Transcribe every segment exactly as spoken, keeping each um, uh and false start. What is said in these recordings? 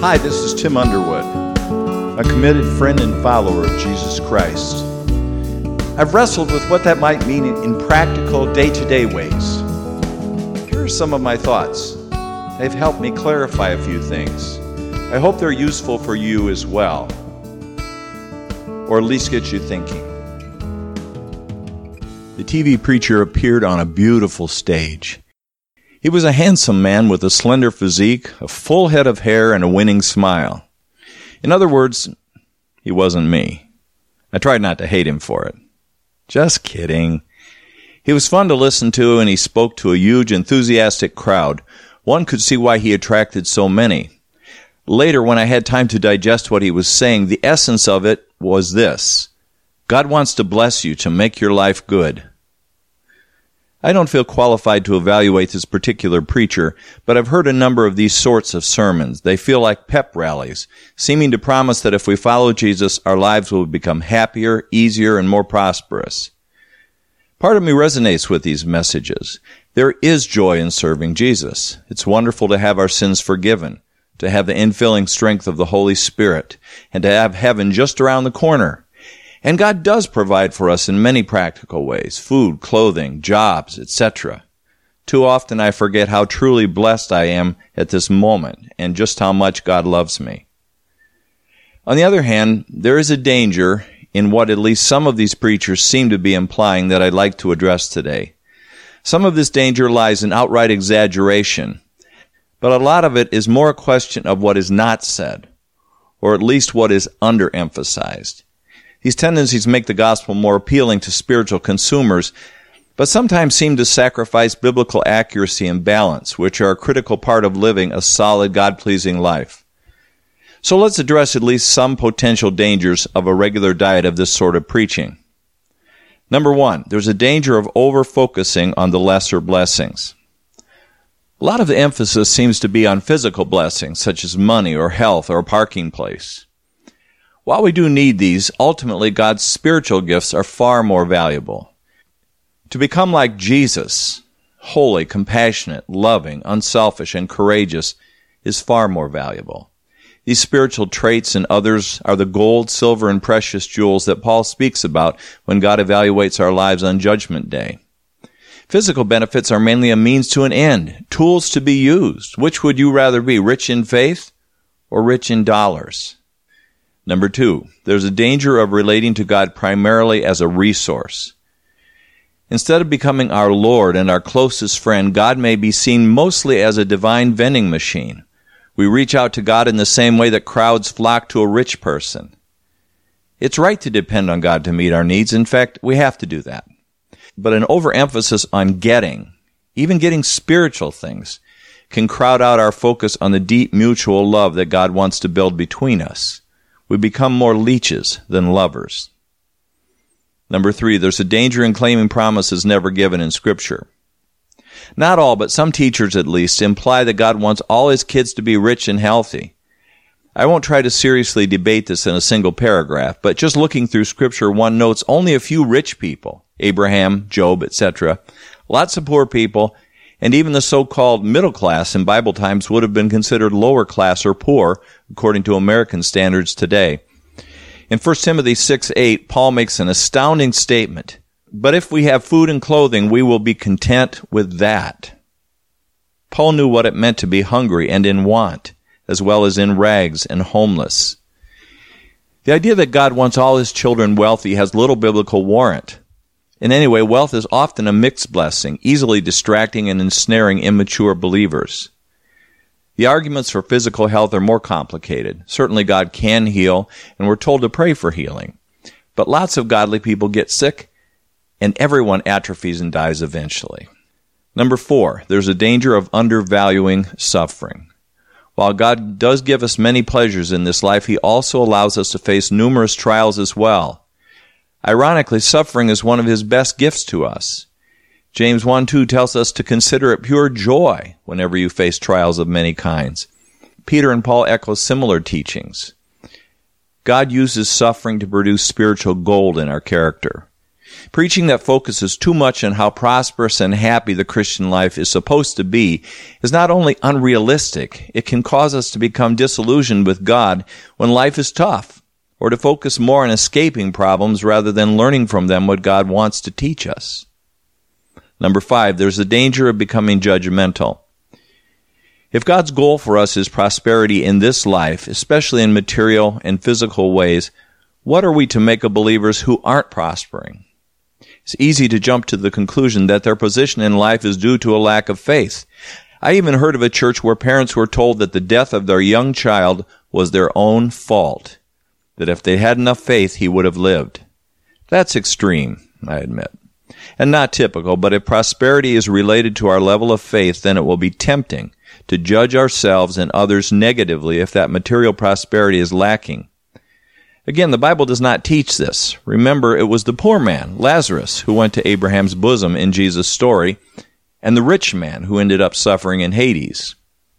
Hi, this is Tim Underwood, a committed friend and follower of Jesus Christ. I've wrestled with what that might mean in practical, day-to-day ways. Here are some of my thoughts. They've helped me clarify a few things. I hope they're useful for you as well, or at least get you thinking. The T V preacher appeared on a beautiful stage. He was a handsome man with a slender physique, a full head of hair, and a winning smile. In other words, he wasn't me. I tried not to hate him for it. Just kidding. He was fun to listen to, and he spoke to a huge, enthusiastic crowd. One could see why he attracted so many. Later, when I had time to digest what he was saying, the essence of it was this: God wants to bless you to make your life good. I don't feel qualified to evaluate this particular preacher, but I've heard a number of these sorts of sermons. They feel like pep rallies, seeming to promise that if we follow Jesus, our lives will become happier, easier, and more prosperous. Part of me resonates with these messages. There is joy in serving Jesus. It's wonderful to have our sins forgiven, to have the infilling strength of the Holy Spirit, and to have heaven just around the corner. And God does provide for us in many practical ways: food, clothing, jobs, et cetera. Too often I forget how truly blessed I am at this moment and just how much God loves me. On the other hand, there is a danger in what at least some of these preachers seem to be implying that I'd like to address today. Some of this danger lies in outright exaggeration, but a lot of it is more a question of what is not said, or at least what is underemphasized. These tendencies make the gospel more appealing to spiritual consumers, but sometimes seem to sacrifice biblical accuracy and balance, which are a critical part of living a solid, God-pleasing life. So let's address at least some potential dangers of a regular diet of this sort of preaching. Number one, there's a danger of over-focusing on the lesser blessings. A lot of the emphasis seems to be on physical blessings, such as money or health or a parking place. While we do need these, ultimately God's spiritual gifts are far more valuable. To become like Jesus, holy, compassionate, loving, unselfish, and courageous, is far more valuable. These spiritual traits and others are the gold, silver, and precious jewels that Paul speaks about when God evaluates our lives on Judgment Day. Physical benefits are mainly a means to an end, tools to be used. Which would you rather be, rich in faith or rich in dollars? Number two, there's a danger of relating to God primarily as a resource. Instead of becoming our Lord and our closest friend, God may be seen mostly as a divine vending machine. We reach out to God in the same way that crowds flock to a rich person. It's right to depend on God to meet our needs. In fact, we have to do that. But an overemphasis on getting, even getting spiritual things, can crowd out our focus on the deep mutual love that God wants to build between us. We become more leeches than lovers. Number three, there's a danger in claiming promises never given in Scripture. Not all, but some teachers at least, imply that God wants all his kids to be rich and healthy. I won't try to seriously debate this in a single paragraph, but just looking through Scripture, one notes only a few rich people, Abraham, Job, et cetera, lots of poor people, and even the so-called middle class in Bible times would have been considered lower class or poor, according to American standards today. In First Timothy six eight, Paul makes an astounding statement: "But if we have food and clothing, we will be content with that." Paul knew what it meant to be hungry and in want, as well as in rags and homeless. The idea that God wants all his children wealthy has little biblical warrant. And anyway, wealth is often a mixed blessing, easily distracting and ensnaring immature believers. The arguments for physical health are more complicated. Certainly God can heal, and we're told to pray for healing. But lots of godly people get sick, and everyone atrophies and dies eventually. Number four, there's a danger of undervaluing suffering. While God does give us many pleasures in this life, he also allows us to face numerous trials as well. Ironically, suffering is one of his best gifts to us. James one two tells us to consider it pure joy whenever you face trials of many kinds. Peter and Paul echo similar teachings. God uses suffering to produce spiritual gold in our character. Preaching that focuses too much on how prosperous and happy the Christian life is supposed to be is not only unrealistic, it can cause us to become disillusioned with God when life is tough, or to focus more on escaping problems rather than learning from them what God wants to teach us. Number five, there's the danger of becoming judgmental. If God's goal for us is prosperity in this life, especially in material and physical ways, what are we to make of believers who aren't prospering? It's easy to jump to the conclusion that their position in life is due to a lack of faith. I even heard of a church where parents were told that the death of their young child was their own fault, that if they had enough faith, he would have lived. That's extreme, I admit, and not typical, but if prosperity is related to our level of faith, then it will be tempting to judge ourselves and others negatively if that material prosperity is lacking. Again, the Bible does not teach this. Remember, it was the poor man, Lazarus, who went to Abraham's bosom in Jesus' story, and the rich man who ended up suffering in Hades.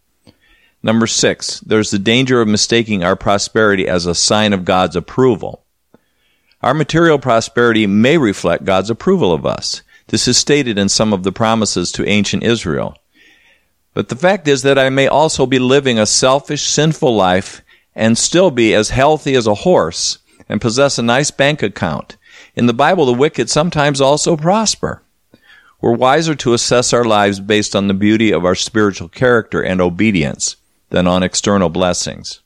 Number six, there's the danger of mistaking our prosperity as a sign of God's approval. Our material prosperity may reflect God's approval of us. This is stated in some of the promises to ancient Israel. But the fact is that I may also be living a selfish, sinful life and still be as healthy as a horse and possess a nice bank account. In the Bible, the wicked sometimes also prosper. We're wiser to assess our lives based on the beauty of our spiritual character and obedience than on external blessings.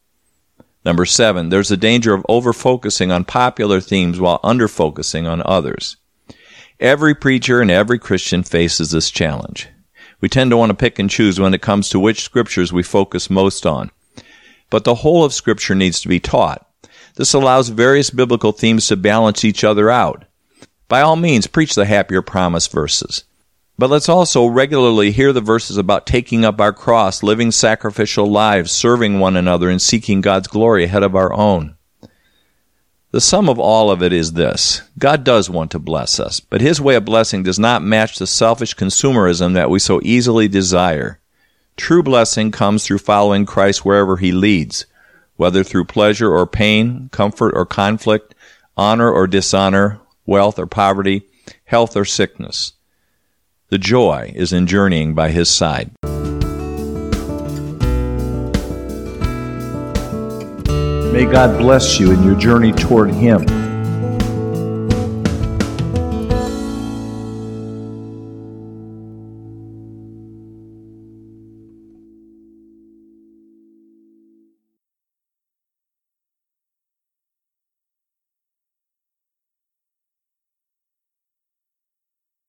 Number seven, there's a danger of over-focusing on popular themes while under-focusing on others. Every preacher and every Christian faces this challenge. We tend to want to pick and choose when it comes to which scriptures we focus most on. But the whole of Scripture needs to be taught. This allows various biblical themes to balance each other out. By all means, preach the happier promise verses. But let's also regularly hear the verses about taking up our cross, living sacrificial lives, serving one another, and seeking God's glory ahead of our own. The sum of all of it is this: God does want to bless us, but His way of blessing does not match the selfish consumerism that we so easily desire. True blessing comes through following Christ wherever He leads, whether through pleasure or pain, comfort or conflict, honor or dishonor, wealth or poverty, health or sickness. The joy is in journeying by His side. May God bless you in your journey toward Him.